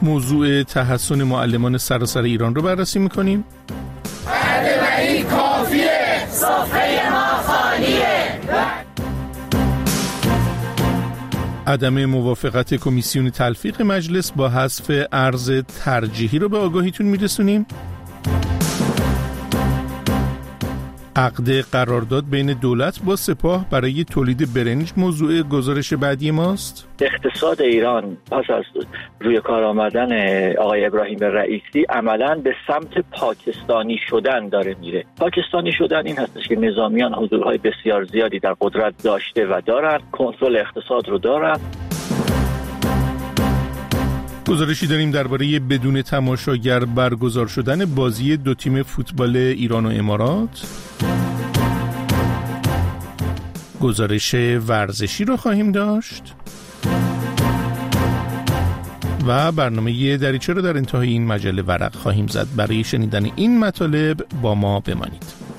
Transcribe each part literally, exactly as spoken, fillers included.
موضوع تحسن معلمان سراسر ایران رو بررسی می‌کنیم. برده‌ای کافیه، صفحه ما خالیه. عدم موافقت کمیسیون تلفیق مجلس با حذف ارز ترجیحی رو به آگاهیتون میرسونیم. عقد قرارداد بین دولت با سپاه برای تولید برنج موضوع گزارش بعدی ماست. اقتصاد ایران پس از روی کار آمدن آقای ابراهیم رئیسی عملاً به سمت پاکستانی شدن داره میره. پاکستانی شدن این هستش که نظامیان حضورهای بسیار زیادی در قدرت داشته و دارن، کنترل اقتصاد رو دارن. گزارشی داریم درباره بدون تماشاگر برگزار شدن بازی دو تیم فوتبال ایران و امارات. گزارش ورزشی رو خواهیم داشت و برنامه دریچه رو در انتهای این مجله ورق خواهیم زد. برای شنیدن این مطالب با ما بمانید.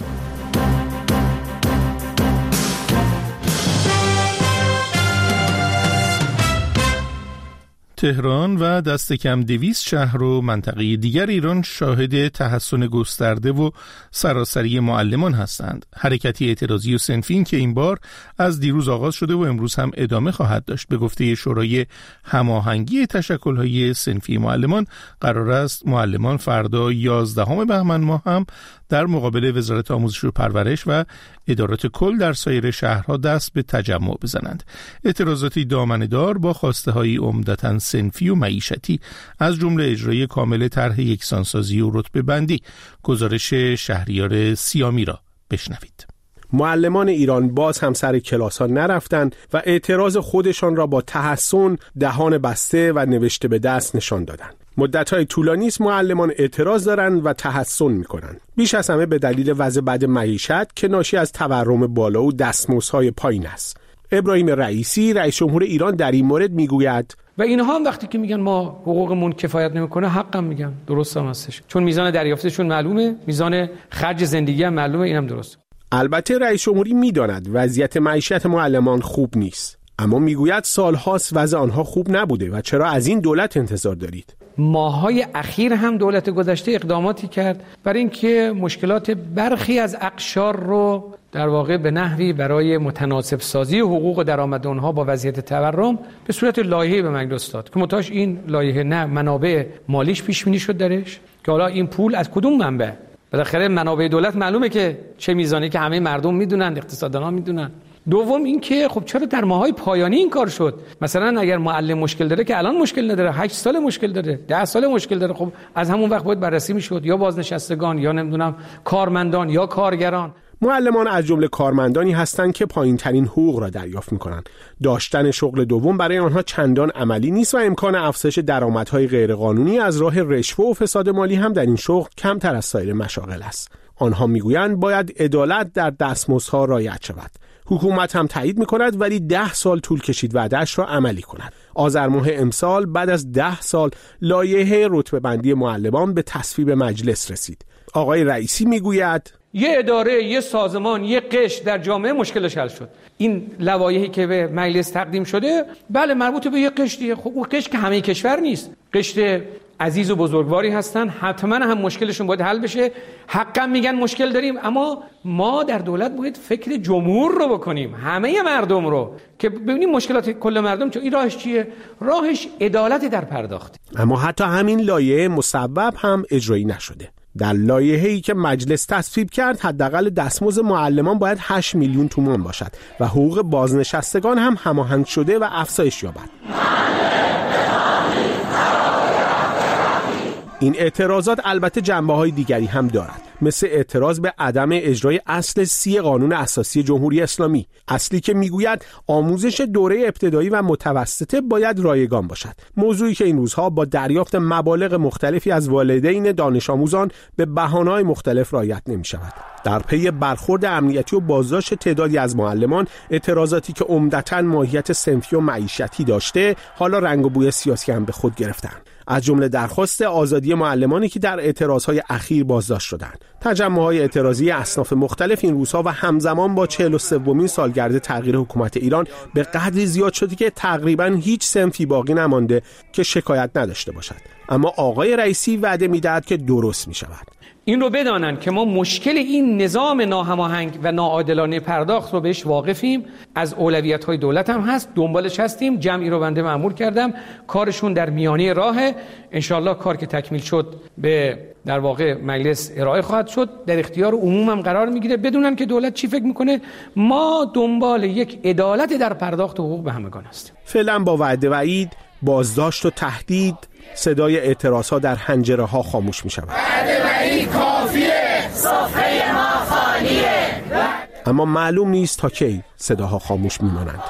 تهران و دست کم دویست شهر و منطقه دیگر ایران شاهد تحسن گسترده و سراسری معلمان هستند. حرکتی اعتراضی و صنفی که این بار از دیروز آغاز شده و امروز هم ادامه خواهد داشت. به گفته شورای هماهنگی تشکل‌های صنفی معلمان، قرار است معلمان فردا یازدهم بهمن ماه هم در مقابل وزارت آموزش و پرورش و ادارات کل در سایر شهرها دست به تجمع بزنند. اعتراضاتی دامنه‌دار با خواسته‌های عمدتاً صنفی و معیشتی از جمله اجرای کامل طرح یکسانسازی و رتبه بندی. گزارش شهریار سیامی را بشنوید. معلمان ایران باز هم سر کلاس ها نرفتن و اعتراض خودشان را با تحسن، دهان بسته و نوشته به دست نشان دادند. مدت‌های طولانی است معلمان اعتراض دارند و تحسن می‌کنند. بیش از همه به دلیل وضع بد معیشت که ناشی از تورم بالا و دستمزدهای پایین است. ابراهیم رئیسی رئیس جمهور ایران در این مورد میگوید و اینها هم وقتی که میگن ما حقوقمون کفایت نمیکنه، حقم میگن، درست هم هستش، چون میزان دریافتشون معلومه، میزان خرج زندگی هم معلومه، اینم درست. البته رئیس جمهوری میداند وضعیت معیشت معلمان خوب نیست، اما میگوید سالهاست وضع آنها خوب نبوده و چرا از این دولت انتظار دارید؟ ماهای اخیر هم دولت گذشته اقداماتی کرد برای اینکه مشکلات برخی از اقشار رو در واقع به نحوی برای متناسب سازی حقوق و درآمد اونها با وضعیت تورم به صورت لایحه‌ای به مجلس داد که متاش این لایحه نه منابع مالیش پیش بینی شد درش که حالا این پول از کدوم منبع؟ بالاخره منابع دولت معلومه که چه میزانی که همه مردم میدونن، اقتصاددانا میدونن. دوم این که خب چرا در ماهای پایانی این کار شد؟ مثلا اگر معلم مشکل داره که الان مشکل نداره، هشت سال مشکل داره، ده سال مشکل داره، خب از همون وقت باید بررسی میشد، یا بازنشستگان یا نمیدونم کارمندان یا کارگران. معلمان از جمله کارمندانی هستند که پایین‌ترین حقوق را دریافت می‌کنند. داشتن شغل دوم برای آنها چندان عملی نیست و امکان افزایش درآمدهای غیرقانونی از راه رشوه و فساد مالی هم در این شغل کمتر از سایر مشاغل است. آنها میگویند باید عدالت در دستمزدها رعایت شود. حکومت هم تایید می‌کند ولی ده سال طول کشید وعده‌اش را عملی کند. آذر ماه امسال بعد از ده سال لایحه رتبه بندی معلمان به تصویب مجلس رسید. آقای رئیسی میگوید یه اداره، یه سازمان، یه قشر در جامعه مشکلش حل شد. این لوایحی که به مجلس تقدیم شده بله مربوط به یه قشریه. خب اون قشر که همه کشور نیست، قشر عزیز و بزرگواری هستن، حتما هم مشکلشون باید حل بشه. حقا میگن مشکل داریم، اما ما در دولت باید فکر جمهور رو بکنیم، همه مردم رو، که ببینیم مشکلات کل مردم چه. این راهش چیه؟ راهش عدالت در پرداخت. اما حتی همین لایحه مصوب هم اجرایی نشده. در لایحه‌ای که مجلس تصویب کرد حداقل دستمزد معلمان باید هشت میلیون تومان باشد و حقوق بازنشستگان هم هماهنگ شده و افزایش یابد. این اعتراضات البته جنبه‌های دیگری هم دارد، مثل اعتراض به عدم اجرای اصل سی قانون اساسی جمهوری اسلامی، اصلی که میگوید آموزش دوره ابتدایی و متوسطه باید رایگان باشد، موضوعی که این روزها با دریافت مبالغ مختلفی از والدین دانش آموزان به بهانه‌های مختلف رعایت نمی‌شود. در پی برخورد امنیتی و بازداشت تعدادی از معلمان، اعتراضاتی که عمدتاً ماهیت صنفی و معیشتی داشته حالا رنگ و بوی سیاسی هم به خود گرفتند. از جمله درخواست آزادی معلمانی که در اعتراضهای اخیر بازداشت شدند. تجمع‌های اعتراضی اصناف مختلف این روزها و همزمان با چهل و سومین سالگرد تغییر حکومت ایران به قدری زیاد شده که تقریباً هیچ صنفی باقی نمانده که شکایت نداشته باشد. اما آقای رئیسی وعده می‌دهد که درست می‌شود. این رو بدانن که ما مشکل این نظام ناهماهنگ و ناعادلانه پرداخت رو بهش واقفیم، از اولویت‌های دولت هم هست، دنبالش هستیم. جمعی رو بنده مأمور کردم، کارشون در میانه راهه. انشالله کار که تکمیل شد به در واقع مجلس ارائه خواهد شد، در اختیار عموم هم قرار میگیره. بدونن که دولت چی فکر میکنه. ما دنبال یک عدالت در پرداخت حقوق به همگان هستیم. فعلا با وعده وعید، بازداشت و تهدید، صدای اعتراضها در حنجره ها خاموش می شود. وعده وعید کافیه، صفحه ما خالیه. اما معلوم نیست تا کی صداها خاموش می مانند.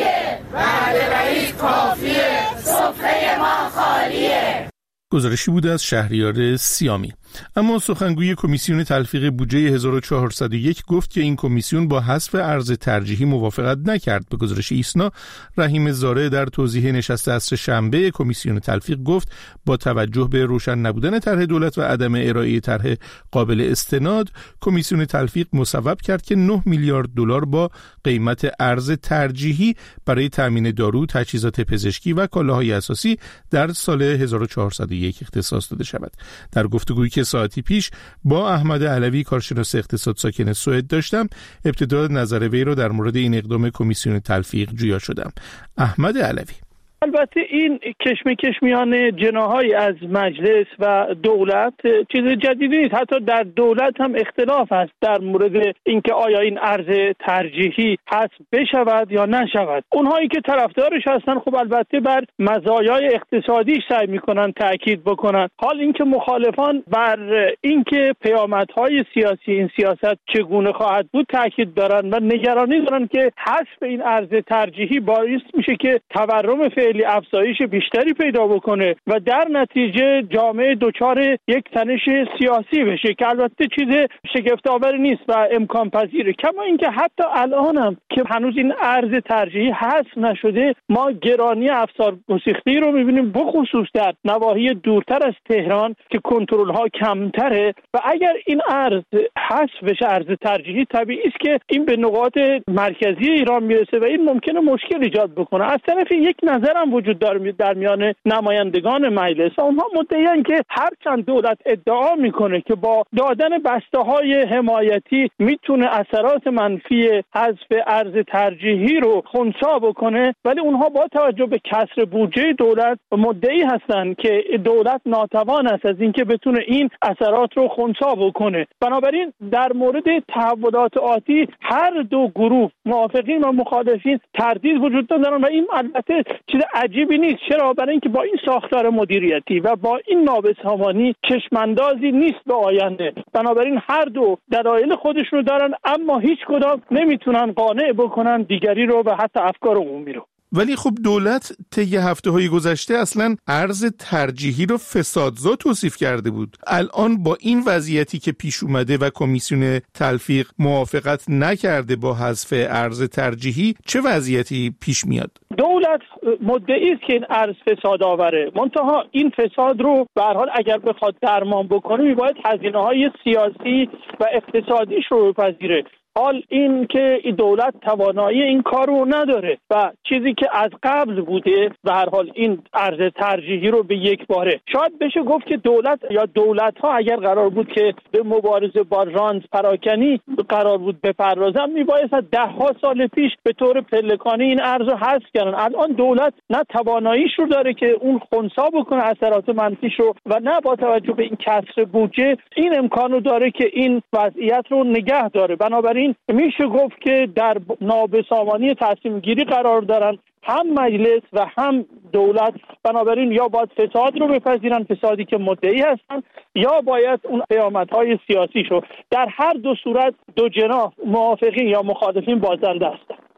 وعده وعید کافیه، صفحه ما خالیه. گزارشی بود از شهریار سیامی. اما سخنگوی کمیسیون تلفیق بودجه هزار و چهارصد و یک گفت که این کمیسیون با حذف ارز ترجیحی موافقت نکرد. به گزارش ایسنا، رحیم زاره در توضیح نشست عصر شنبه کمیسیون تلفیق گفت با توجه به روشن نبودن طرح دولت و عدم ارائه طرح قابل استناد، کمیسیون تلفیق مصوب کرد که نه میلیارد دلار با قیمت ارز ترجیحی برای تامین دارو، تجهیزات پزشکی و کالاهای اساسی در سال هزار و چهارصد و یک اختصاص داده شود. در گفتگویی که ساعتی پیش با احمد علوی کارشناس اقتصاد ساکن سوئد داشتم، ابتدا نظر وی را در مورد این اقدام کمیسیون تلفیق جویا شدم. احمد علوی: البته این کشمکش میان جناح‌های از مجلس و دولت چیز جدیدی نیست. حتی در دولت هم اختلاف هست در مورد اینکه آیا این ارز ترجیحی حذف بشود یا نشود. اونهایی که طرفدارش هستن خب البته بر مزایای اقتصادیش سعی میکنن تاکید بکنن. حال اینکه مخالفان بر اینکه پیامدهای سیاسی این سیاست چگونه خواهد بود تاکید دارن و نگرانی دارن که حذف این ارز ترجیحی باعث میشه که تورم فعلی افزایش بیشتری پیدا بکنه و در نتیجه جامعه دچار یک تنش سیاسی بشه که البته چیز شگفت‌آوری نیست و امکان پذیره. کما اینکه حتی الان هم که هنوز این ارز ترجیحی حذف نشده، ما گرانی افسار گسیخته رو می‌بینیم، بخصوص در نواحی دورتر از تهران که کنترل‌ها کمتره و اگر این ارز حذف بشه، ارز ترجیحی، طبیعی است که این به نقاط مرکزی ایران میرسه و این ممکنه مشکل ایجاد بکنه. از طرف یک نظر هم وجود داره در میان نمایندگان مجلس. اونها مدعیان که هرچند دولت ادعا میکنه که با دادن بسته‌های حمایتی میتونه اثرات منفی حذف ارز ترجیحی رو خنثی بکنه، ولی اونها با توجه به کسر بودجه دولت مدعی هستند که دولت ناتوان است از اینکه بتونه این اثرات رو خنثی بکنه. بنابراین در مورد تحولات آتی هر دو گروه، موافقین و مخالفین، تردید وجود دارن و این البته چیز عجیبی نیست. چرا؟ برای اینکه با این ساختار مدیریتی و با این نابسامانی چشماندازی نیست به آینده. بنابراین هر دو دلایل خودش رو دارن، اما هیچ کدام نمیتونن قانع بکنن دیگری رو و حتی افکار عمومی رو. ولی خب دولت طی هفته‌های گذشته اصلاً ارز ترجیحی رو فسادزا توصیف کرده بود. الان با این وضعیتی که پیش اومده و کمیسیون تلفیق موافقت نکرده با حذف ارز ترجیحی، چه وضعیتی پیش میاد؟ دولت مدعی است که این ارز فساد آوره، منتها این فساد رو به هر حال اگر بخواد درمان بکنه میباید هزینه‌های سیاسی و اقتصادیش رو بپذیره. حال این که دولت توانایی این کار رو نداره و چیزی که از قبل بوده به هر حال این ارز ترجیحی رو به یک باره، شاید بشه گفت که دولت یا دولت ها اگر قرار بود که به مبارزه با رانت پراکنی قرار بود بپردازن، میبایست ده ها سال پیش به طور پلکانی این ارز رو حذف کردن. الان دولت نه تواناییش رو داره که اون خنثی بکنه اثرات منفیش رو و نه با توجه به این کسر بودجه این امکان رو داره که این وضعیت رو نگه داره. بنابراین میشه گفت که در نابسامانی تصمیم گیری قرار دارن هم مجلس و هم دولت. بنابراین یا باید فساد رو بپذیرن، فسادی که مدعی هستن، یا باید اون پیامدهای سیاسی شو. در هر دو صورت دو جناح، موافقین یا مخالفین، بازنده هستن.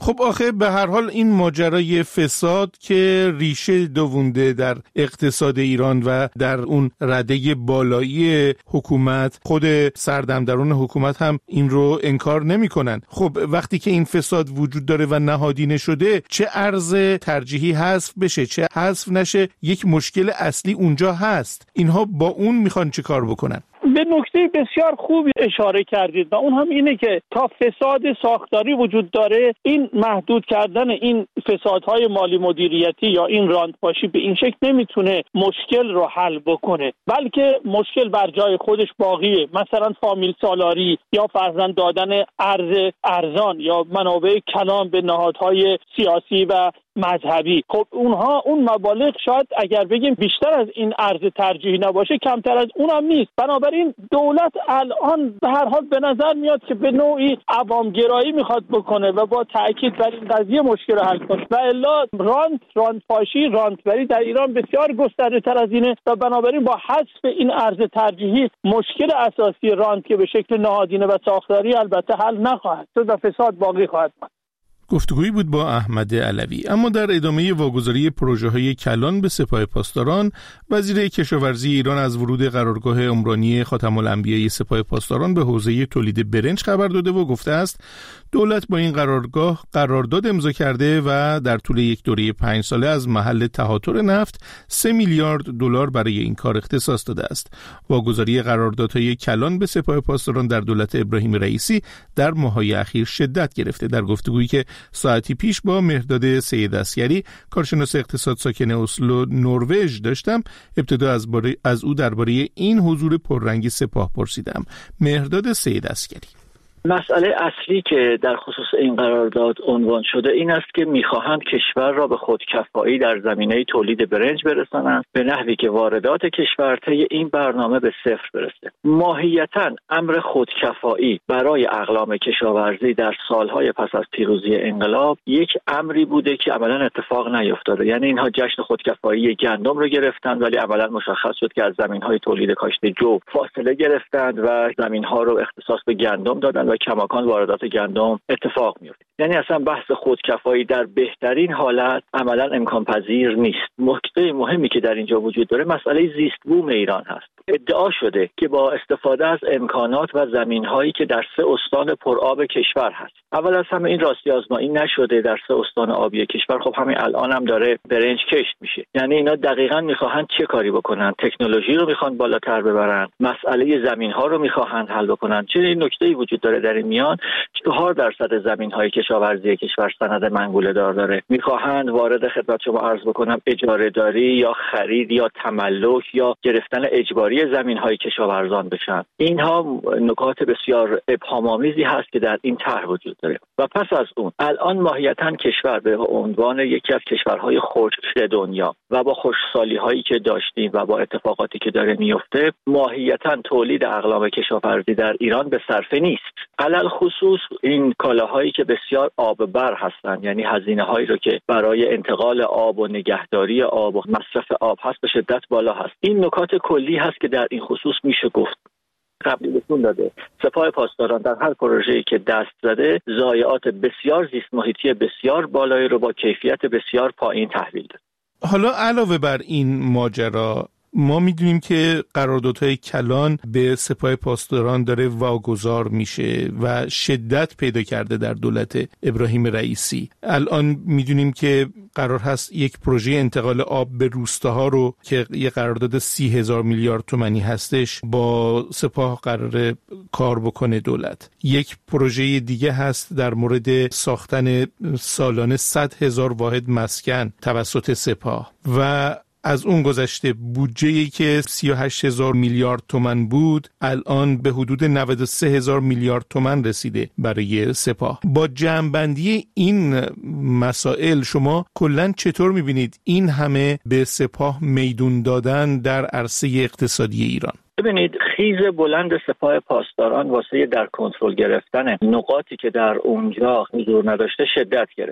خب آخه به هر حال این ماجرای فساد که ریشه دوونده در اقتصاد ایران و در اون رده بالایی حکومت، خود سردمداران حکومت هم این رو انکار نمی کنن. خب وقتی که این فساد وجود داره و نهادینه شده، چه ارز ترجیحی حذف بشه چه حذف نشه، یک مشکل اصلی اونجا هست. اینها با اون میخوان چه کار بکنن؟ به نکته بسیار خوبی اشاره کردید و اون هم اینه که تا فساد ساختاری وجود داره، این محدود کردن این فسادهای مالی مدیریتی یا این راندپاشی به این شکل نمیتونه مشکل رو حل بکنه، بلکه مشکل بر جای خودش باقیه. مثلا فامیل سالاری یا فرزند دادن ارز ارزان یا منابع کلان به نهادهای سیاسی و مذهبی. خب اونها اون مبالغ شاید اگر بگیم بیشتر از این ارز ترجیحی نباشه، کمتر از اونم نیست. بنابراین دولت الان به هر حال به نظر میاد که به نوعی عوامگرایی میخواد بکنه و با تاکید بر این قضیه مشکل حل کنه. و الا راند راندپاشی راندبری در ایران بسیار گسترده تر از اینه و بنابراین با حذف این ارز ترجیحی مشکل اساسی راند که به شکل نهادینه و ساختاری البته حل نخواهد شد و فساد باقی خواهد ماند. گفتگویی بود با احمد علوی. اما در ادامه واگذاری پروژه‌های کلان به سپاه پاسداران، وزیر کشاورزی ایران از ورود قرارگاه عمرانی خاتم الانبیاء سپاه پاسداران به حوزه تولید برنج خبر داده و گفته است دولت با این قرارگاه قرارداد امضا کرده و در طول یک دوره پنج ساله از محل تهاتر نفت سه میلیارد دلار برای این کار اختصاص داده است. واگذاری قراردادهای کلان به سپاه پاسداران در دولت ابراهیم رئیسی در ماه‌های اخیر شدت گرفته. در گفتگویی که ساعتی پیش با مهرداد سید اسگری، کارشناس اقتصاد ساکن اسلو نروژ داشتم، ابتدا از, از او درباره این حضور پررنگ سپاه پرسیدم. مهرداد سید اسگری: مسئله اصلی که در خصوص این قرارداد عنوان شده این است که میخواهند کشور را به خودکفایی در زمینه تولید برنج برسانند به نحوی که واردات کشور طی این برنامه به صفر برسه. ماهیتاً امر خودکفایی برای اقلام کشاورزی در سالهای پس از پیروزی انقلاب یک امری بوده که عملاً اتفاق نیفتاده. یعنی اینها جشن خودکفایی گندم رو گرفتند ولی عملاً مشخص شد که از زمینهای تولید کاشت جو فاصله گرفتند و زمینها رو اختصاص به گندم دادند و کماکان واردات گندم اتفاق میفته. یعنی اصلا بحث خودکفایی در بهترین حالت عملا امکان پذیر نیست. نکته مهمی که در اینجا وجود داره مسئله زیست بوم ایران هست. ادعا شده که با استفاده از امکانات و زمین‌هایی که در سه استان پرآب کشور هست. اول از همه این راستی آزمایی نشده در سه استان آبی کشور. خب همین الان هم داره برنج کشت میشه. یعنی اینا دقیقاً میخواهند چه کاری بکنن؟ تکنولوژی رو میخوان بالاتر ببرن، مسئله زمین‌ها رو میخواهند حل بکنن. چه این نکته‌ای وجود داره در این میان؟ چهار درصد زمین‌های کشاورزی کشور سند منگوله دار داره. میخواهند وارد خدمت شما عرض بکنم اجاره داری یا خرید یا تملک یا گرفتن اجباری زمین‌های کشاورزان بشن. اینها نکات بسیار ابهام‌آمیزی هست که در این طرح وجود داره. و پس از اون الان ماهیتاً کشور به عنوان یکی از کشورهای خشک دنیا و با خشکسالی‌هایی که داشتیم و با اتفاقاتی که داره میفته، ماهیتاً تولید اقلام کشاورزی در ایران به صرفه نیست. علل خصوص این کالاهایی که بسیار آب بر هستند، یعنی هزینه‌هایی رو که برای انتقال آب و نگهداری آب و مصرف آب هست به شدت بالا هست. این نکات کلی هست که در این خصوص میشه گفت. قبلی بهتون داده سپاه پاسداران در هر پروژه‌ای که دست زده ضایعات بسیار زیست محیطی بسیار بالایی رو با کیفیت بسیار پایین تحویل داده. حالا علاوه بر این ماجرا، ما میدونیم که قراردادهای کلان به سپاه پاسداران داره واگذار میشه و شدت پیدا کرده در دولت ابراهیم رئیسی. الان میدونیم که قرار هست یک پروژه انتقال آب به روستاها رو که یه قرارداد سی هزار میلیارد تومانی هستش با سپاه قرار کار بکنه دولت. یک پروژه دیگه هست در مورد ساختن سالانه صد هزار واحد مسکن توسط سپاه و از اون گذشته بودجه‌ای که سی و هشت هزار میلیارد تومان بود الان به حدود نود و سه هزار میلیارد تومان رسیده برای سپاه. با جمع‌بندی این مسائل شما کلاً چطور می‌بینید این همه به سپاه میدون دادن در عرصه اقتصادی ایران؟ ببینید، خیز بلند سپاه پاسداران واسه در کنترل گرفتن نقاطی که در اونجا حضور نداشته شدت گرفته.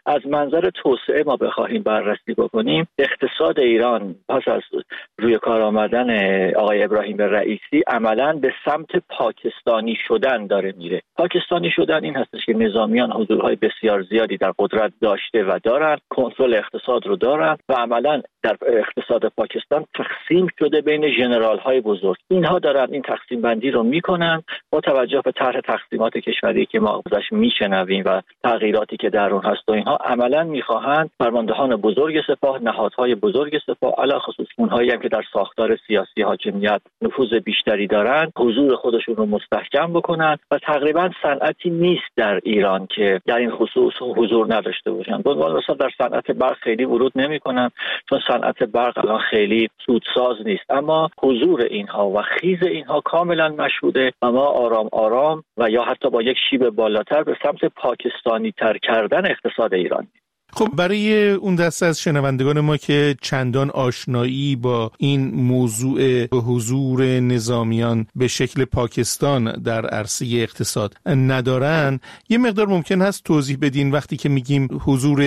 از منظر توسعه ما بخواهیم بررسی بکنیم، اقتصاد ایران پس از روی کار آمدن آقای ابراهیم رئیسی عملاً به سمت پاکستانی شدن داره میره. پاکستانی شدن این هستش که نظامیان حضورهای بسیار زیادی در قدرت داشته و دارن، کنترل اقتصاد رو دارن و عملاً در اقتصاد پاکستان تقسیم شده بین ژنرال های بزرگ. اینها دارن این تقسیم بندی رو میکنن با توجه به طرح تقسیمات کشوری که ما ازش میشنویم و تغییراتی که در اون هست و اینها عملاً میخواهند فرماندهان بزرگ سپاه، نهادهای بزرگ سپاه، علاوه خصوص اونهایی هم که در ساختار سیاسی حاکمیت نفوذ بیشتری دارن، حضور خودشون رو مستحکم بکنن و تقریبا صنعتی نیست در ایران که در این خصوص حضور نداشته باشن. به عنوان مثال در صنعت برق خیلی ورود نمیکنن چون صنعت برق الان خیلی سودساز نیست، اما حضور اینها و خیز اینها کاملا مشهوده و ما آرام آرام و یا حتی با یک شیب بالاتر به سمت پاکستانی تر کردن اقتصاد ایران. خب برای اون دسته از شنوندگان ما که چندان آشنایی با این موضوع حضور نظامیان به شکل پاکستان در عرصه اقتصاد ندارن، یه مقدار ممکن هست توضیح بدین وقتی که میگیم حضور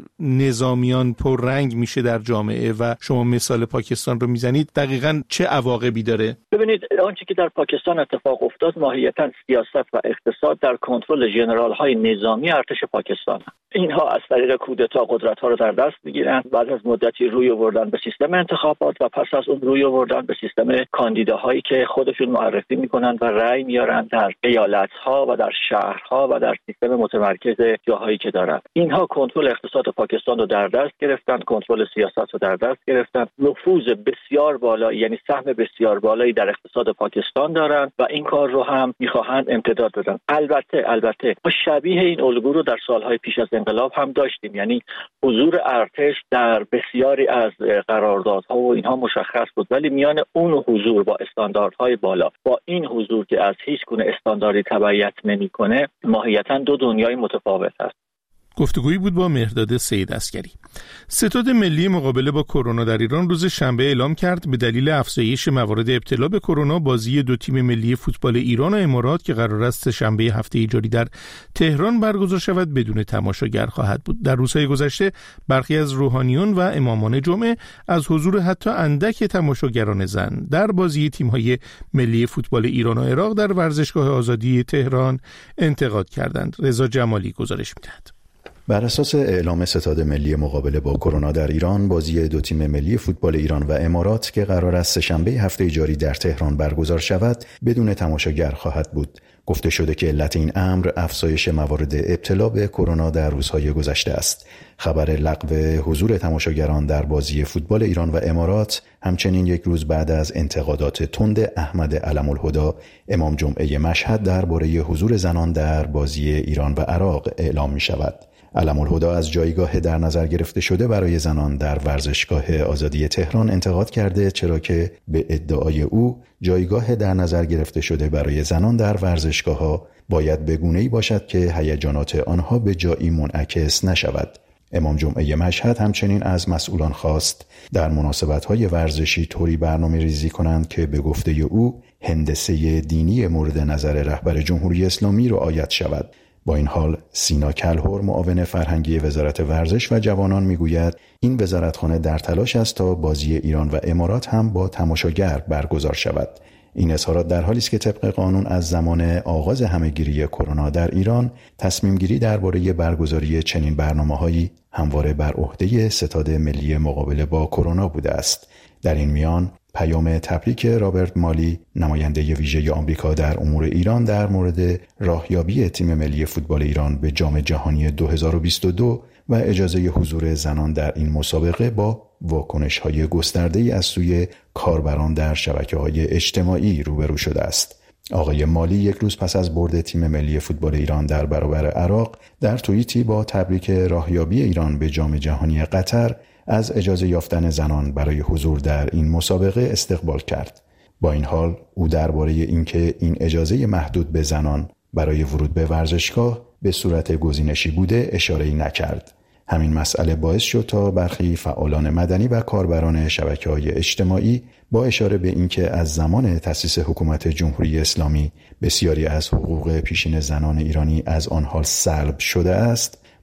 نظامیان پررنگ میشه در جامعه و شما مثال پاکستان رو میزنید، دقیقاً چه عواقبی داره؟ ببینید آنچه که در پاکستان اتفاق افتاد ماهیتاً سیاست و اقتصاد در کنترل ژنرال‌های نظامی ارتش پاکستان. اینها از طریق کودتا قدرت‌ها رو در دست می‌گیرن، بعد از مدتی روی آوردن به سیستم انتخابات و پس از اون روی آوردن به سیستم کاندیداهایی که خودشون معرفی می‌کنن و رأی میارن در ایالت‌ها و در شهرها و در سیستم متمرکز جاهایی که دارن. اینها کنترل اقتصاد پاکستان رو در دست گرفتن، کنترل سیاست رو در دست گرفتن، نفوذ بسیار بالایی یعنی سهم بسیار بالایی در اقتصاد پاکستان دارن و این کار رو هم می‌خواهند امتداد بدن. البته البته ما شبیه این الگو رو در سال‌های پیش از انقلاب هم داشتیم، یعنی حضور ارتش در بسیاری از قراردادها و اینها مشخص بود، ولی میان اون حضور با استانداردهای بالا با این حضور که از هیچ گونه استانداردی تبعیت نمی‌کنه ماهیتاً دو دنیای متفاوت است. گفتگویی بود با مهرداد سید عسگری. ستاد ملی مقابله با کرونا در ایران روز شنبه اعلام کرد به دلیل افزایش موارد ابتلا به کرونا بازی دو تیم ملی فوتبال ایران و امارات که قرار است شنبه هفته جاری در تهران برگزار شود بدون تماشاگر خواهد بود. در روزهای گذشته برخی از روحانیون و امامان جمعه از حضور حتی اندک تماشاگران زن در بازی تیم‌های ملی فوتبال ایران و عراق در ورزشگاه آزادی تهران انتقاد کردند. رضا جمالی گزارش می‌دهد. بر اساس اعلام ستاد ملی مقابله با کرونا در ایران، بازی دو تیم ملی فوتبال ایران و امارات که قرار است شنبه هفته جاری در تهران برگزار شود بدون تماشاگر خواهد بود. گفته شده که علت این امر افزایش موارد ابتلا به کرونا در روزهای گذشته است. خبر لغو حضور تماشاگران در بازی فوتبال ایران و امارات همچنین یک روز بعد از انتقادات تند احمد علم الهدی امام جمعه مشهد درباره حضور زنان در بازی ایران و عراق اعلام می شود. علم الهدی از جایگاه در نظر گرفته شده برای زنان در ورزشگاه آزادی تهران انتقاد کرده، چرا که به ادعای او جایگاه در نظر گرفته شده برای زنان در ورزشگاه‌ها باید به گونه‌ای باشد که هیجانات آنها به جایی منعکس نشود. امام جمعه مشهد همچنین از مسئولان خواست در مناسبت‌های ورزشی طوری برنامه ریزی کنند که به گفته او هندسه دینی مورد نظر رهبر جمهوری اسلامی رعایت شود. با این حال سینا کلهر معاون فرهنگی وزارت ورزش و جوانان میگوید این وزارتخانه در تلاش است تا بازی ایران و امارات هم با تماشاگر برگزار شود. این اظهارات در حالی است که طبق قانون از زمان آغاز همهگیری کرونا در ایران تصمیم گیری درباره برگزاری چنین برنامه‌هایی همواره بر عهده ستاد ملی مقابله با کرونا بوده است. در این میان پیام تبریک رابرت مالی نماینده ویژه آمریکا در امور ایران در مورد راهیابی تیم ملی فوتبال ایران به جام جهانی دو هزار و بیست و دو و اجازه حضور زنان در این مسابقه با واکنش‌های گسترده‌ای از سوی کاربران در شبکه‌های اجتماعی روبرو شده است. آقای مالی یک روز پس از برد تیم ملی فوتبال ایران در برابر عراق در توییتی با تبریک راهیابی ایران به جام جهانی قطر از اجازه یافتن زنان برای حضور در این مسابقه استقبال کرد. با این حال او درباره اینکه این اجازه محدود به زنان برای ورود به ورزشگاه به صورت گزینشی بوده اشاره‌ای نکرد. همین مسئله باعث شد تا برخی فعالان مدنی و کاربران شبکه‌های اجتماعی با اشاره به اینکه از زمان تأسیس حکومت جمهوری اسلامی بسیاری از حقوق پیشین زنان ایرانی از آنها سلب شده است،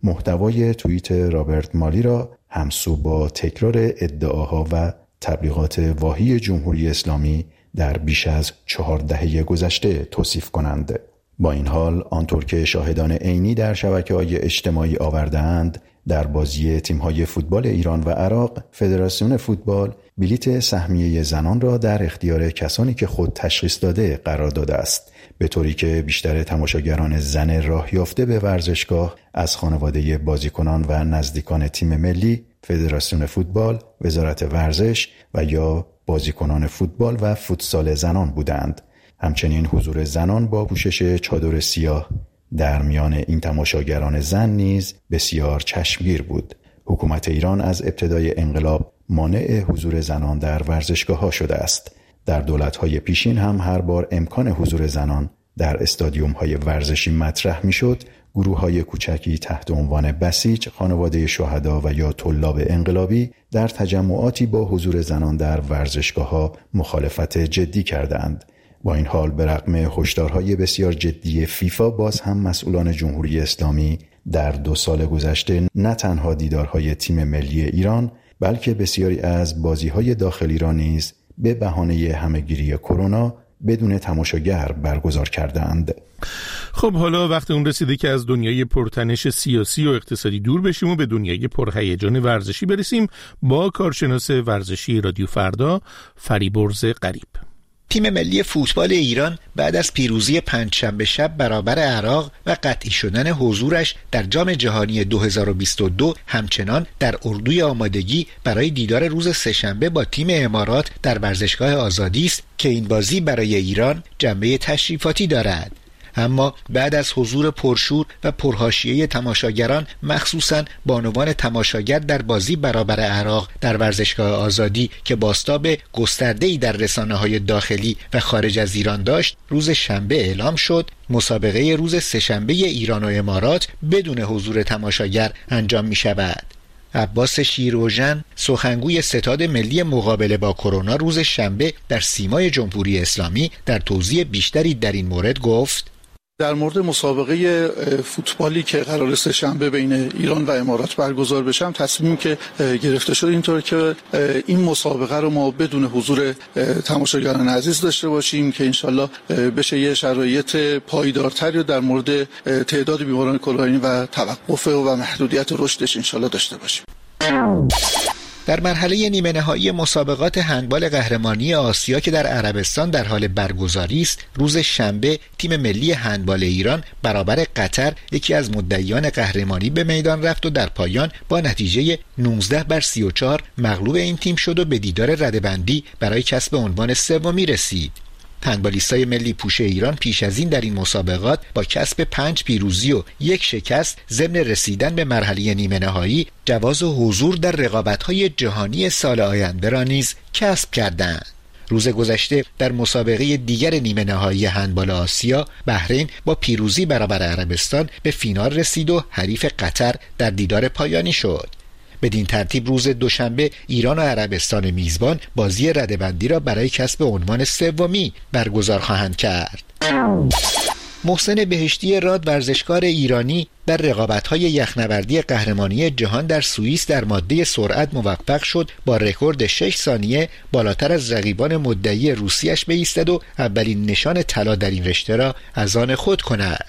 محتوای توییت رابرت مالی را همسو با تکرار ادعاها و تبلیغات واهی جمهوری اسلامی در بیش از چهار دهه گذشته توصیف کنند. با این حال آنطور که شاهدان عینی در شبکه‌های اجتماعی آورده‌اند، در بازی تیم‌های فوتبال ایران و عراق، فدراسیون فوتبال بلیت سهمیه زنان را در اختیار کسانی که خود تشخیص داده قرار داده است، به طوری که بیشتر تماشاگران زن راه یافته به ورزشگاه از خانواده بازیکنان و نزدیکان تیم ملی، فدراسیون فوتبال، وزارت ورزش و یا بازیکنان فوتبال و فوتسال زنان بودند. همچنین حضور زنان با پوشش چادر سیاه در میان این تماشاگران زن نیز بسیار چشمگیر بود. حکومت ایران از ابتدای انقلاب مانع حضور زنان در ورزشگاه‌ها شده است. در دولت‌های پیشین هم هر بار امکان حضور زنان در استادیوم‌های ورزشی مطرح می‌شد، گروه‌های کوچکی تحت عنوان بسیج، خانواده شهدا و یا طلاب انقلابی در تجمعاتی با حضور زنان در ورزشگاه‌ها مخالفت جدی کردند. با این حال به رغم هشدارهای بسیار جدی فیفا، باز هم مسئولان جمهوری اسلامی در دو سال گذشته نه تنها دیدارهای تیم ملی ایران، بلکه بسیاری از بازی‌های داخلی را نیز به بهانه همه‌گیری کرونا بدون تماشاگر برگزار کردند. خب حالا وقت اون رسیده که از دنیای پرتنش سیاسی و اقتصادی دور بشیم و به دنیای پرهیجان ورزشی برسیم با کارشناس ورزشی رادیو فردا، فریبرز غریب. تیم ملی فوتبال ایران بعد از پیروزی پنجشنبه شب برابر عراق و قطعی شدن حضورش در جام جهانی دو هزار و بیست و دو همچنان در اردوی آمادگی برای دیدار روز سه‌شنبه با تیم امارات در ورزشگاه آزادی است که این بازی برای ایران جنبه تشریفاتی دارد. اما بعد از حضور پرشور و پرحاشیه تماشاگران، مخصوصاً بانوان تماشاگر در بازی برابر عراق در ورزشگاه آزادی که بازتاب گسترده‌ای در رسانه‌های داخلی و خارج از ایران داشت، روز شنبه اعلام شد مسابقه روز سه‌شنبه ایران و امارات بدون حضور تماشاگر انجام می شود. عباس شیروژن، سخنگوی ستاد ملی مقابله با کرونا، روز شنبه در سیمای جمهوری اسلامی در توضیح بیشتری در این مورد گفت: در مورد مسابقه فوتبالی که قرار سه شنبه بین ایران و امارات برگزار بشه، تصمیمی که گرفته شده اینطور که این مسابقه رو ما بدون حضور تماشاگران عزیز داشته باشیم که انشالله بشه یه شرایط پایدارتری در مورد تعداد بیماران کرونا و توقف و محدودیت رشدش انشالله داشته باشیم. در مرحله نیمه نهایی مسابقات هندبال قهرمانی آسیا که در عربستان در حال برگزاری است، روز شنبه تیم ملی هندبال ایران برابر قطر، یکی از مدعیان قهرمانی، به میدان رفت و در پایان با نتیجه نوزده بر سی و چهار مغلوب این تیم شد و به دیدار رده‌بندی برای کسب عنوان سومی رسید. هندبالیستای ملی پوش ایران پیش از این در این مسابقات با کسب پنج پیروزی و یک شکست ضمن رسیدن به مرحله نیمه نهایی جواز حضور در رقابت‌های جهانی سال آینده را نیز کسب کردند. روز گذشته در مسابقه دیگر نیمه نهایی هندبال آسیا، بحرین با پیروزی برابر عربستان به فینال رسید و حریف قطر در دیدار پایانی شد. بدین ترتیب روز دوشنبه ایران و عربستان میزبان بازی رده‌بندی را برای کسب عنوان سومی برگزار خواهند کرد. محسن بهشتی راد، ورزشکار ایرانی، در رقابت‌های یخنوردی قهرمانی جهان در سوئیس در ماده سرعت موفق شد با رکورد شش ثانیه بالاتر از رقیبان مدعی روسیش بایستد و اولین نشان طلا در این رشته را از آن خود کند.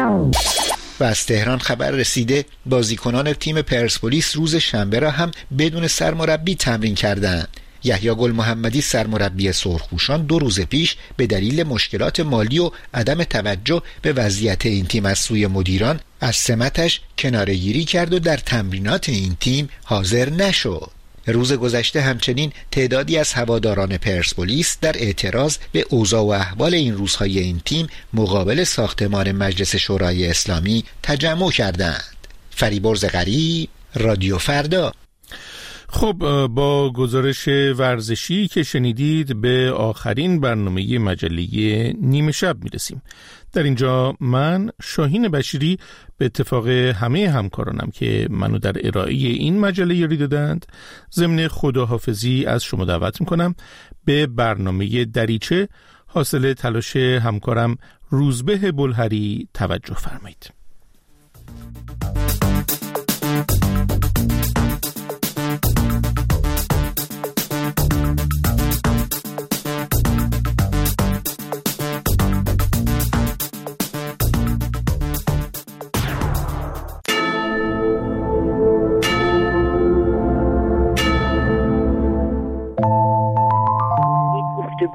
و از تهران خبر رسیده بازیکنان تیم پرسپولیس روز شنبه را هم بدون سرمربی تمرین کردند. یحیی گل محمدی، سرمربی سرخپوشان، دو روز پیش به دلیل مشکلات مالی و عدم توجه به وضعیت این تیم از سوی مدیران از سمتش کناره‌گیری کرد و در تمرینات این تیم حاضر نشد. روز گذشته همچنین تعدادی از هواداران پرسپولیس در اعتراض به اوضاع و احوال این روزهای این تیم مقابل ساختمان مجلس شورای اسلامی تجمع کردند. فریبرز غریب، رادیو فردا. خب با گزارش ورزشی که شنیدید به آخرین برنامه مجله نیمه شب میرسیم. در اینجا من شاهین بشیری به اتفاق همه همکارانم که منو در ارائه این مجله یاری دادند ضمن خداحافظی از شما دعوت میکنم به برنامه دریچه حاصل تلاش همکارم روزبه بلهری توجه فرمایید.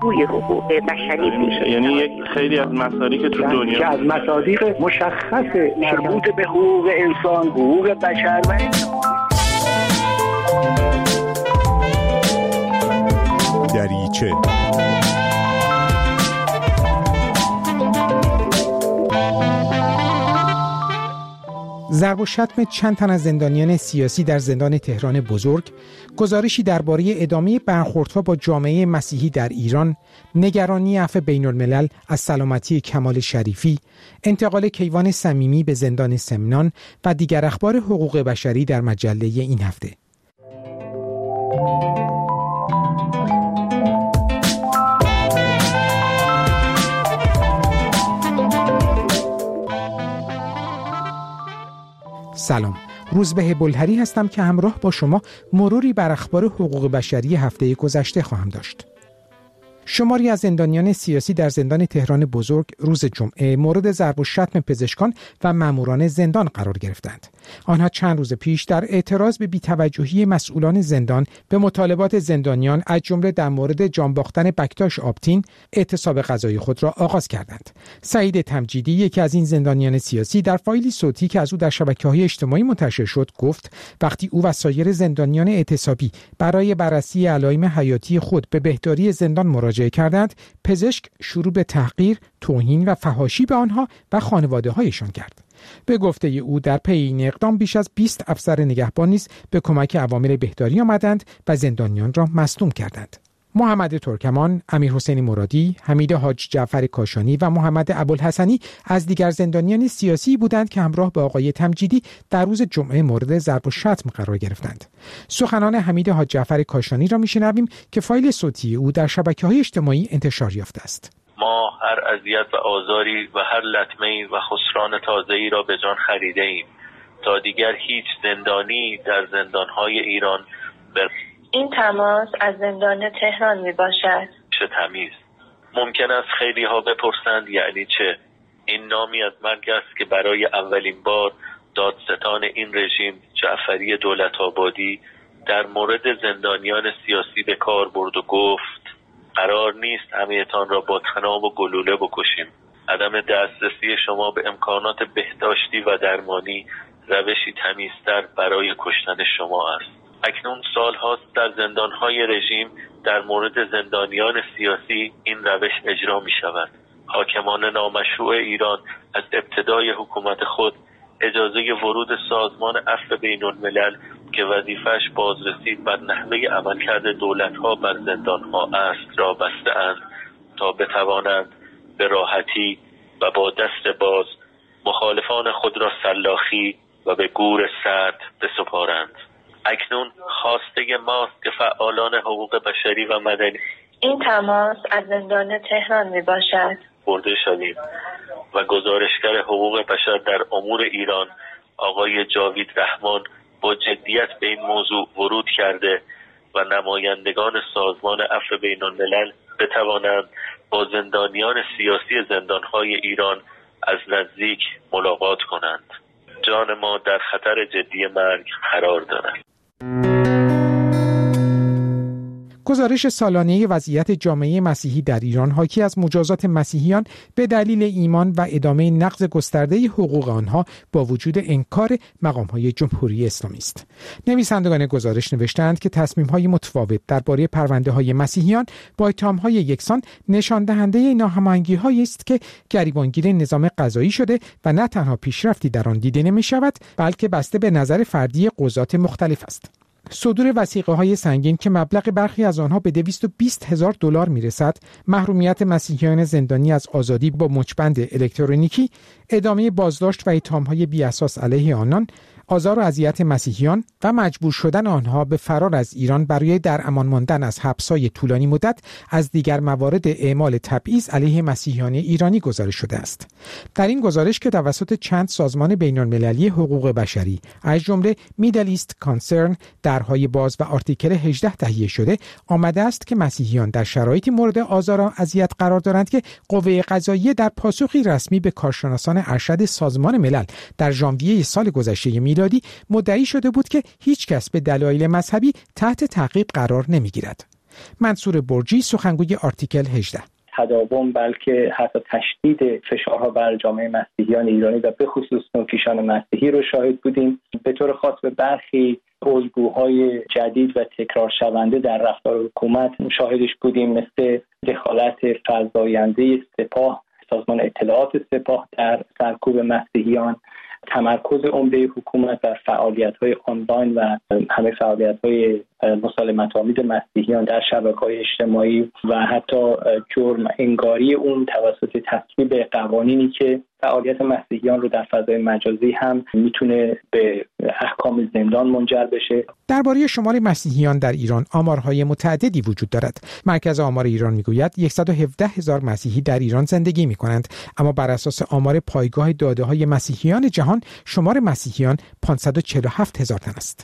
روی حقوق بشری میشه. یعنی یک خیلی از مصادیق تو دنیا که از مصادیق مشخص مربوط به حقوق انسان، حقوق بشر و دریچه ضرب و شتم چند تن از زندانیان سیاسی در زندان تهران بزرگ، گزارشی درباره ادامه برخوردها با جامعه مسیحی در ایران، نگرانی عفو بین الملل از سلامتی کمال شریفی، انتقال کیوان صمیمی به زندان سمنان و دیگر اخبار حقوق بشری در مجله این هفته. سلام، روزبه بلهری هستم که همراه با شما مروری بر اخبار حقوق بشری هفته گذشته خواهم داشت. شماری از زندانیان سیاسی در زندان تهران بزرگ روز جمعه مورد ضرب و شتم پزشکان و ماموران زندان قرار گرفتند. آنها چند روز پیش در اعتراض به بی‌توجهی مسئولان زندان به مطالبات زندانیان از جمله در مورد جان باختن بکتاش آبتین اعتصاب غذایی خود را آغاز کردند. سعید تمجیدی، یکی از این زندانیان سیاسی، در فایلی صوتی که از او در شبکه‌های اجتماعی منتشر شد گفت وقتی او و سایر زندانیان اعتصابی برای بررسی علائم حیاتی خود به بهداری زندان مراجعه کردند، پزشک شروع به تحقیر، توهین و فحاشی به آنها و خانواده‌هایشان کرد. به گفته او در پی این اقدام بیش از بیست افسر نگهبان نیز به کمک عوامل بهداری آمدند و زندانیان را مصدوم کردند. محمد ترکمان، امیرحسین مرادی، حمید حاج جعفر کاشانی و محمد ابوالحسنی از دیگر زندانیان سیاسی بودند که همراه با آقای تمجیدی در روز جمعه مورد ضرب و شتم قرار گرفتند. سخنان حمید حاج جعفر کاشانی را میشنویم که فایل صوتی او در شبکه‌های اجتماعی انتشار یافته است. ما هر اذیت و آزاری و هر لطمه‌ای و خسران تازه‌ای را به جان خریده ایم تا دیگر هیچ زندانی در زندان‌های ایران بر این تماس از زندان تهران می باشد. چه تمیز. ممکن است خیلی ها بپرسند یعنی چه؟ این نامی از مرگ است که برای اولین بار دادستان این رژیم جعفری دولت آبادی در مورد زندانیان سیاسی به کار برد و گفت قرار نیست همه‌تان را با طناب و گلوله بکشیم. عدم دسترسی شما به امکانات بهداشتی و درمانی روشی تمیزتر برای کشتن شما است. اکنون سال هاست در زندانهای رژیم در مورد زندانیان سیاسی این روش اجرا می شود. حاکمان نامشروع ایران از ابتدای حکومت خود اجازه ورود سازمان عفو بین الملل که وظیفه‌اش بازرسی بر نحوه عملکرد دولت‌ها بر زندان‌ها است را بسته‌اند تا بتوانند به راحتی و با دست باز مخالفان خود را سلاخی و به گور سرد بسپارند. اکنون خواسته ماست که فعالان حقوق بشری و مدنی این تماس از زندان تهران می باشد برده شویم و گزارشگر حقوق بشر در امور ایران آقای جاوید رحمان با جدیت به این موضوع ورود کرده و نمایندگان سازمان عفو بین الملل بتوانند با زندانیان سیاسی زندانهای ایران از نزدیک ملاقات کنند. جان ما در خطر جدی مرگ قرار دارد. گزارش سالانه وضعیت جامعه مسیحی در ایران حاکی از مجازات مسیحیان به دلیل ایمان و ادامه نقض گسترده حقوق آنها با وجود انکار مقام‌های جمهوری اسلامی است. نویسندگان گزارش نوشتند که تصمیم‌های متفاوت درباره پرونده‌های مسیحیان با اتهام‌های یکسان نشان دهنده ناهماهنگی‌هایی است که گریبانگیر نظام قضایی شده و نه تنها پیشرفتی در آن دیده نمی‌شود بلکه بسته به نظر فردی قضات مختلف است. صدور وثیقه‌های سنگین که مبلغ برخی از آنها به دویست و بیست هزار دلار میرسد، محرومیت مسیحیان زندانی از آزادی با مچبند الکترونیکی، ادامه بازداشت و اتهام‌های بی‌اساس علیه آنان، آزار و اذیت مسیحیان و مجبور شدن آنها به فرار از ایران برای در امان ماندن از حبس‌های طولانی مدت از دیگر موارد اعمال تبعیض علیه مسیحیان ایرانی گزارش شده است. در این گزارش که توسط چند سازمان بین‌المللی حقوق بشری از جمله میدل ایست کانسرن درهای باز و آرتیکل هجده تهیه شده، آمده است که مسیحیان در شرایطی مورد آزار و اذیت قرار دارند که قوه قضاییه در پاسخی رسمی به کارشناسان ارشد سازمان ملل در ژانویه سال گذشته میلادی مدعی شده بود که هیچ کس به دلایل مذهبی تحت تعقیب قرار نمیگیرد. منصور برجی، سخنگوی آرتیکل هجده: تداوم بلکه حتی تشدید فشارها بر جامعه مسیحیان ایرانی و به خصوص نوکیشان مسیحی رو شاهد بودیم. به طور خاص به برخی الگوهای جدید و تکرار شونده در رفتار حکومت شاهدش بودیم، مثل دخالت فزاینده سپاه، سازمان اطلاعات سپاه در سرکوب مسیحیان، تمرکز عمده حکومت بر فعالیت‌های آنلاین و همه فعالیت‌های مسالمت‌آمیز مسیحیان در شبکه‌های اجتماعی و حتی جرم انگاری اون توسط تصویب قوانینی که فعالیت مسیحیان رو در فضای مجازی هم میتونه به احکام زندان منجر بشه. درباره شمار مسیحیان در ایران آمارهای متعددی وجود دارد. مرکز آمار ایران میگوید صد و هفده هزار مسیحی در ایران زندگی می‌کنند، اما بر اساس آمار پایگاه داده‌های مسیحیان جهان شمار مسیحیان پانصد و چهل و هفت هزار تن است.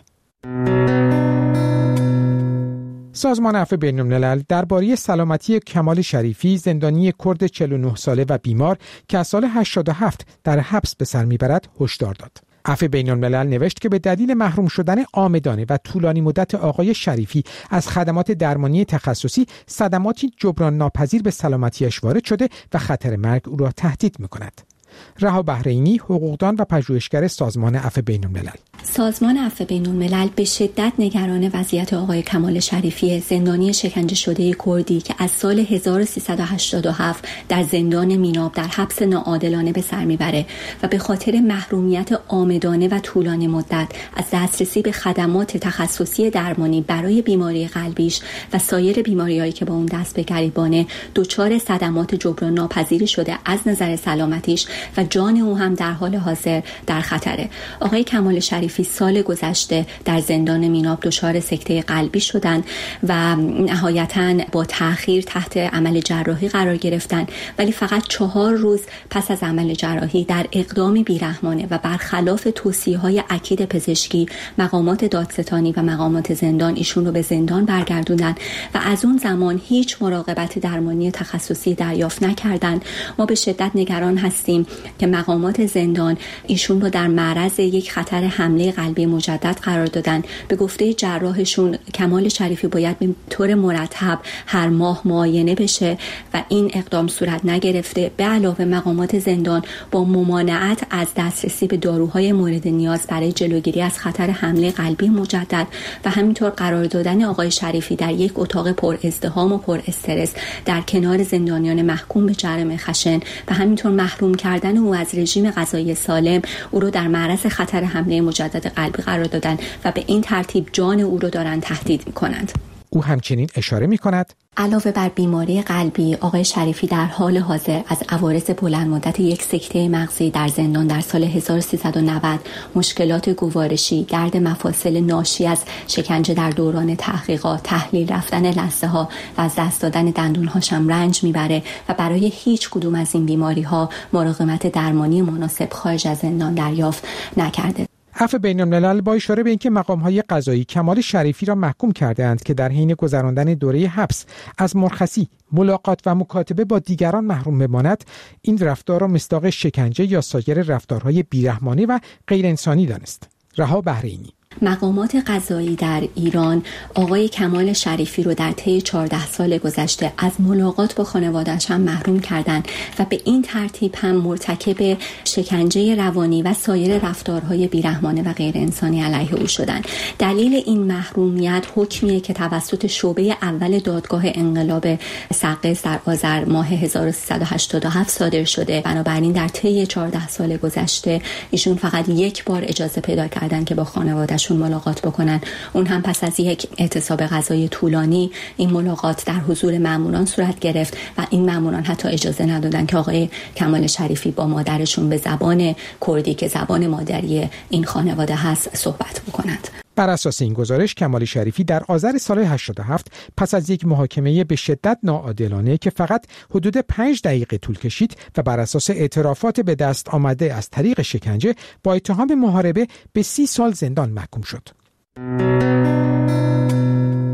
سازمان عفو بین‌الملل درباره سلامتی کمال شریفی، زندانی کرد چهل و نه ساله و بیمار که از سال هشتاد و هفت در حبس به سر میبرد، هشدار داد. عفو بین‌الملل نوشت که به دلیل محروم شدن عامدانه و طولانی مدت آقای شریفی از خدمات درمانی تخصصی، صدماتی جبران ناپذیر به سلامتیش وارد شده و خطر مرگ او را تهدید می‌کند. رها بحرینی، حقوقدان و پژوهشگر سازمان عفو بین‌الملل: سازمان عفو بین‌الملل به شدت نگران وضعیت آقای کمال شریفی، زندانی شکنجه شده کردی که از سال هزار و سیصد و هشتاد و هفت در زندان میناب در حبس ناعادلانه به سر میبره و به خاطر محرومیت عامدانه و طولانی مدت از دسترسی به خدمات تخصصی درمانی برای بیماری قلبیش و سایر بیماری‌هایی که با اون دست به گریبانه دچار صدمات جبران ناپذیری شده از نظر سلامتیش و جان او هم در حال حاضر در خطره. آقای کمال شریفی سال گذشته در زندان میناب دچار سکته قلبی شدند و نهایتاً با تأخیر تحت عمل جراحی قرار گرفتند، ولی فقط چهار روز پس از عمل جراحی در اقدامی بیرحمانه و برخلاف توصیه‌های اکید پزشکی، مقامات دادستانی و مقامات زندان ایشون رو به زندان برگردوندن و از اون زمان هیچ مراقبت درمانی تخصصی دریافت نکردند. ما به شدت نگران هستیم که مقامات زندان ایشون رو در معرض یک خطر حمله قلبی مجدد قرار دادن. به گفته جراحشون کمال شریفی باید به طور مرتب هر ماه معاینه بشه و این اقدام صورت نگرفته. به علاوه مقامات زندان با ممانعت از دسترسی به داروهای مورد نیاز برای جلوگیری از خطر حمله قلبی مجدد و همینطور قرار دادن آقای شریفی در یک اتاق پر ازدحام و پر استرس در کنار زندانیان محکوم به جرم خشن و همینطور محروم کردن او از رژیم غذایی سالم، او رو در معرض خطر حمله مجدد قلبی قرار دادن و به این ترتیب جان او رو دارن تهدید می‌کنند. او همچنین اشاره می‌کند علاوه بر بیماری قلبی، آقای شریفی در حال حاضر از عوارض بلند مدت یک سکته مغزی در زندان در سال هزار و سیصد و نود، مشکلات گوارشی، درد مفاصل ناشی از شکنجه در دوران تحقیقات، تحلیل رفتن لثه‌ها و از دست دادن دندون‌هاش هم رنج میبره و برای هیچ کدوم از این بیماری‌ها مراقبت درمانی مناسب خارج از زندان دریافت نکرده. عفو بین‌الملل با اشاره به اینکه مقام‌های قضایی کمال شریفی را محکوم کرده‌اند که در حین گذراندن دوره حبس از مرخصی، ملاقات و مکاتبه با دیگران محروم بماند، این رفتار را مصداق شکنجه یا سایر رفتارهای بیرحمانه و غیر انسانی دانست. رها بحرینی: مقامات قضایی در ایران آقای کمال شریفی رو در طی چهارده سال گذشته از ملاقات با خانواده‌اش هم محروم کردند و به این ترتیب هم مرتکب شکنجه روانی و سایر رفتارهای بیرحمانه و غیر انسانی علیه او شدند. دلیل این محرومیت حکمیه که توسط شعبه اول دادگاه انقلاب سقز در آذر ماه هزار و سیصد و هشتاد و هفت صادر شده. بنابراین در طی چهارده سال گذشته ایشون فقط یک بار اجازه پیدا کردن که با خانواده‌اش ملاقات بکنن، اون هم پس از یک اعتصاب غذایی طولانی. این ملاقات در حضور ماموران صورت گرفت و این ماموران حتی اجازه ندادن که آقای کمال شریفی با مادرشون به زبان کردی که زبان مادری این خانواده هست صحبت بکنند. بر اساس این گزارش کمال شریفی در آذر سال هشتاد و هفت پس از یک محاکمه به شدت ناعادلانه که فقط حدود پنج دقیقه طول کشید و بر اساس اعترافات به دست آمده از طریق شکنجه با اتهام محاربه به سی سال زندان محکوم شد.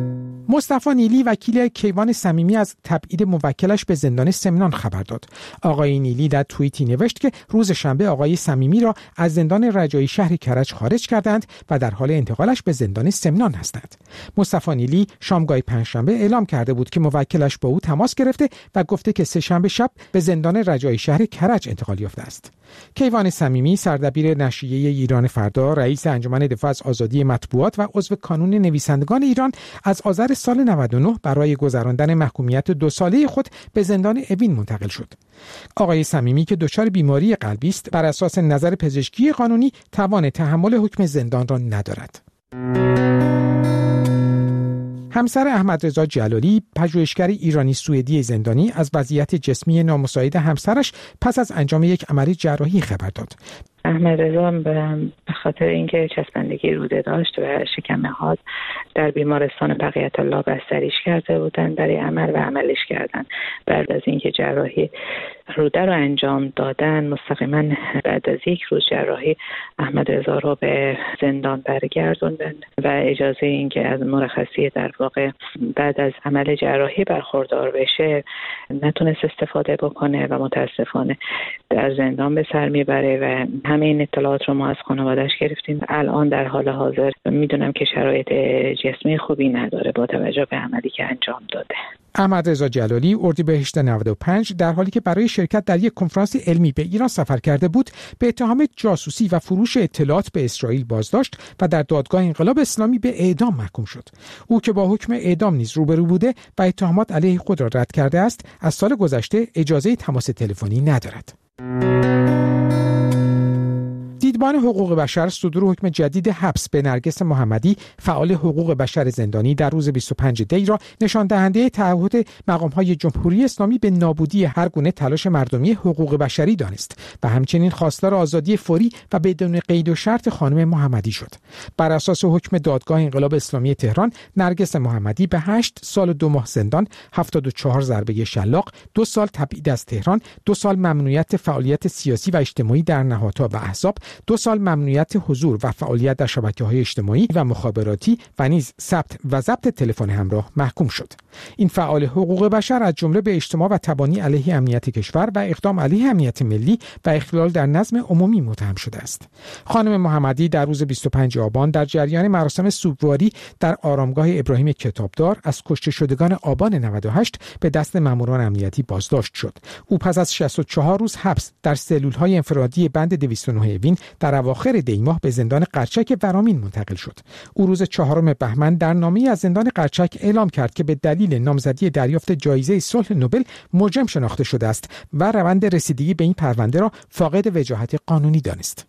مصطفی نیلی وکیل کیوان صمیمی از تبعید موکلش به زندان سمنان خبر داد. آقای نیلی در توییتی نوشت که روز شنبه آقای صمیمی را از زندان رجایی شهر کرج خارج کردند و در حال انتقالش به زندان سمنان هستند. مصطفی نیلی شامگاه پنجشنبه اعلام کرده بود که موکلش با او تماس گرفته و گفته که سه شنبه شب به زندان رجایی شهر کرج انتقال یافته است. کیوان صمیمی سردبیر نشریه ایران فردا، رئیس انجمن دفاع از آزادی مطبوعات و عضو کانون نویسندگان ایران از آذر سال نود و نه برای گذراندن محکومیت دو ساله خود به زندان اوین منتقل شد. آقای صمیمی که دچار بیماری قلبی است، بر اساس نظر پزشکی قانونی توان تحمل حکم زندان را ندارد. همسر احمد رضا جلالی، پژوهشگر ایرانی سوئدی زندانی، از وضعیت جسمی نامساعد همسرش پس از انجام یک عملیات جراحی خبر داد. احمد رضا به خاطر اینکه چسبندگی روده داشت و شکم نهاد در بیمارستان بقیت الله بستریش کرده بودن برای عمل و عملش کردن. بعد از اینکه جراحی روده رو انجام دادن، مستقیما بعد از یک روز جراحی احمد رضا رو به زندان برگردوندن و اجازه اینکه از مرخصی در واقع بعد از عمل جراحی برخوردار بشه نتونست استفاده بکنه و متاسفانه در زندان به سر میبره و همه این اطلاعات رو ما از خانواده‌اش گرفتیم. الان در حال حاضر میدونم که شرایط جسمی خوبی نداره با توجه به عملی که انجام داده. احمد رضا جلالی اردیبهشت نود و پنج در حالی که برای شرکت در یک کنفرانس علمی به ایران سفر کرده بود، به اتهام جاسوسی و فروش اطلاعات به اسرائیل بازداشت و در دادگاه انقلاب اسلامی به اعدام محکوم شد. او که با حکم اعدام نیز روبرو بوده و اتهامات علیه خود را رد کرده است، از سال گذشته اجازه تماس تلفنی ندارد. دیدبان حقوق بشر صدور حکم جدید حبس به نرگس محمدی، فعال حقوق بشر زندانی، در روز بیست و پنج دی را نشان دهنده تعهد مقام‌های جمهوری اسلامی به نابودی هر گونه تلاش مردمی حقوق بشری دانست و همچنین خواستار آزادی فوری و بدون قید و شرط خانم محمدی شد. بر اساس حکم دادگاه انقلاب اسلامی تهران، نرگس محمدی به هشت سال و دو ماه زندان، هفتاد و چهار ضربه شلاق، دو سال تبعید از تهران، دو سال ممنوعیت فعالیت سیاسی و اجتماعی در نهادها و احزاب، دو سال ممنوعیت حضور و فعالیت در شبکه‌های اجتماعی و مخابراتی و نیز ثبت و ضبط تلفن همراه محکوم شد. این فعال حقوق بشر از جمله به اجتماع و تبانی علیه امنیت کشور و اقدام علیه امنیت ملی و اخلال در نظم عمومی متهم شده است. خانم محمدی در روز بیست و پنج آبان در جریان مراسم سوگواری در آرامگاه ابراهیم کتابدار از کشته شدگان آبان نود و هشت به دست ماموران امنیتی بازداشت شد. او پس از شصت و چهار روز حبس در سلول‌های انفرادی بند دویست و نه اوین در اواخر دی ماه به زندان قرچک ورامین منتقل شد. او روز چهارم بهمن در نامه‌ای از زندان قرچک اعلام کرد که به دلیل نامزدی دریافت جایزه صلح نوبل مجرم شناخته شده است و روند رسیدگی به این پرونده را فاقد وجاهت قانونی دانست.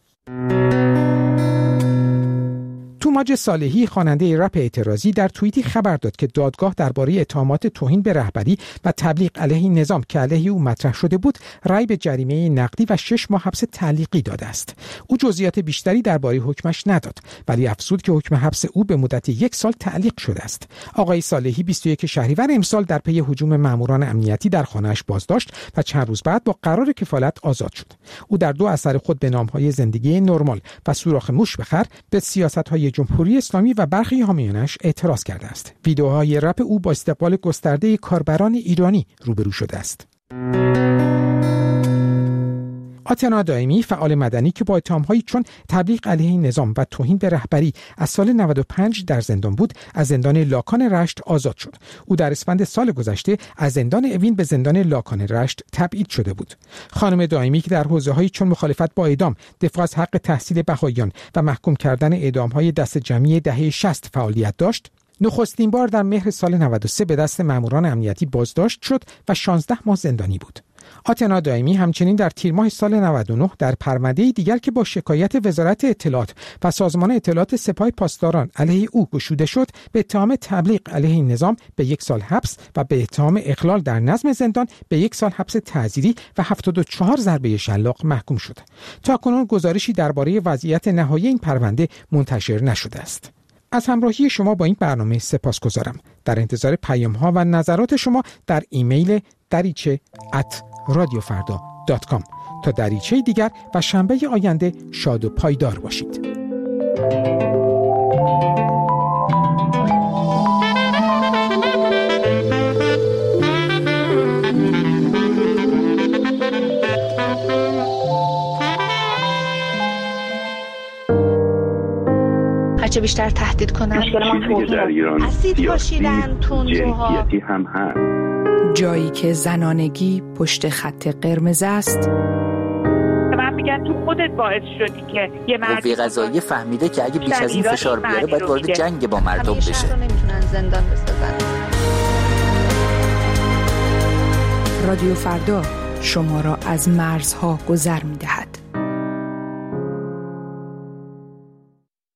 توماج صالحی، خواننده رپ اعتراضی، در توییتی خبر داد که دادگاه درباره اتهامات توهین به رهبری و تبلیغ علیه نظام که علیه او مطرح شده بود، رأی به جریمه نقدی و شش ماه حبس تعلیقی داده است. او جزئیات بیشتری درباره حکمش نداد، ولی افزود که حکم حبس او به مدت یک سال تعلیق شده است. آقای صالحی بیست و یک شهریور امسال در پی هجوم ماموران امنیتی در خانه‌اش بازداشت و چند روز بعد با قرار کفالت آزاد شد. او در دو اثر خود به نام‌های زندگی نرمال و سوراخ موش بخر به سیاست‌های جمهوری اسلامی و برخی حامیانش اعتراض کرده است. ویدیوهای رپ او با استقبال گسترده کاربران ایرانی روبرو شده است. آتنا دائمی، فعال مدنی که با اتهام‌هایی چون تبلیغ علیه نظام و توهین به رهبری از سال نود و پنج در زندان بود، از زندان لاکان رشت آزاد شد. او در اسفند سال گذشته از زندان اوین به زندان لاکان رشت تبعید شده بود. خانم دائمی که در حوزه‌هایی چون مخالفت با اعدام، دفاع از حق تحصیل بهائیان و محکوم کردن اعدام‌های دست جمعی دهه شصت فعالیت داشت، نخستین بار در مهر سال نود و سه به دست ماموران امنیتی بازداشت شد و شانزده ماه زندانی بود. آتنا دائمی همچنین در تیر ماه سال نود و نه در پرونده دیگر که با شکایت وزارت اطلاعات و سازمان اطلاعات سپاه پاسداران علیه او گشوده شد، به اتهام تبلیغ علیه نظام به یک سال حبس و به اتهام اخلال در نظم زندان به یک سال حبس تعزیری و هفتاد و چهار ضربه شلاق محکوم شد. تاکنون گزارشی درباره وضعیت نهایی این پرونده منتشر نشده است. از همراهی شما با این برنامه سپاسگزارم. در انتظار پیام‌ها و نظرات شما در ایمیل دریچه ات رادیو فردا دات کام. تا دریچه دیگر و شنبه آینده شاد و پایدار باشید. هرچه بیشتر تهدید کنن. مشکل ما توهین در ایران اسید پاشیدن، تندروها، هم هست. جایی که زنانگی پشت خط قرمز است. من میگن تو خودت باعث شدی که یه مرد قوه قضاییه فهمیده که اگه بیش از این فشار بیاره باید وارد جنگ با مردم بشه. شهر رو نمیتونن زندان بسازن. رادیو فردا شما را از مرزها گذر میدهد.